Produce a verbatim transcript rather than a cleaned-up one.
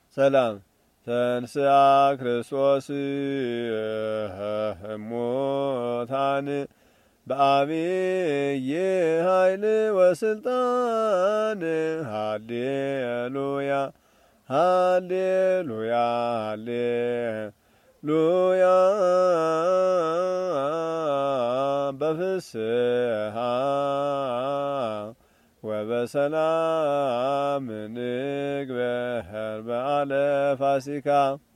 ሰላም ተንሥአ ክርስቶስ እሙታን በአብይ ኃይል ወስልጣን ሃሌሉያ ሃሌሉያ ሃሌሉያ በፍስሐ ወበሰላም ንግበር በዓለ ፋሲካ